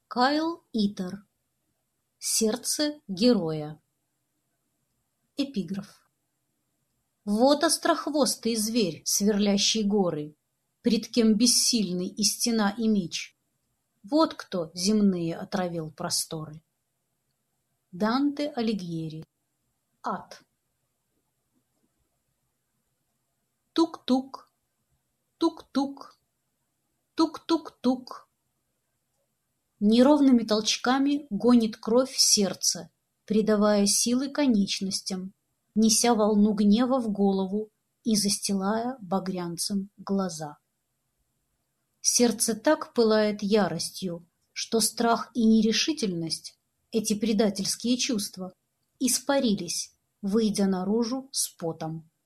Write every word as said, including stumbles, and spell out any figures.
Кайл Итер. Сердце героя. Эпиграф. Вот острохвостый зверь, сверлящий горы, пред кем бессильны и стена, и меч. Вот кто земные отравил просторы. Данте Алигьери. Ад. Тук-тук, тук-тук, тук-тук-тук. Неровными толчками гонит кровь сердце, придавая силы конечностям, неся волну гнева в голову и застилая багрянцем глаза. Сердце так пылает яростью, что страх и нерешительность, эти предательские чувства, испарились, выйдя наружу с потом.